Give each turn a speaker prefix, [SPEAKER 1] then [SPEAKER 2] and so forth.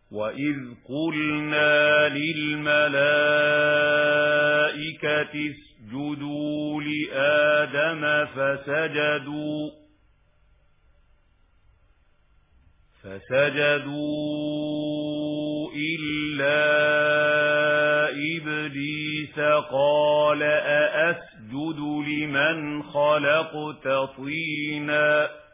[SPEAKER 1] وَإِذْ قُلْنَا لِلْمَلَائِكَةِ اسْجُدُوا لِآدَمَ فسجدوا إلا إبليس قال أأسجد لمن خلقت طينا